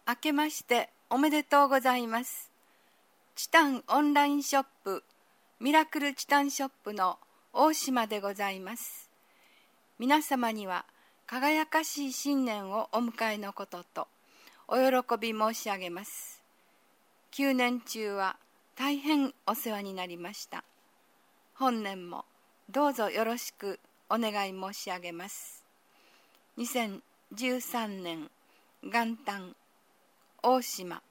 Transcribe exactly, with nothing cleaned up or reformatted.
明けましておめでとうございます。チタンオンラインショップミラクルチタンショップの大島でございます。皆様には輝かしい新年をお迎えのこととお喜び申し上げます。きゅうねん中は大変お世話になりました。本年もどうぞよろしくお願い申し上げます。にせんじゅうさんねん元旦大島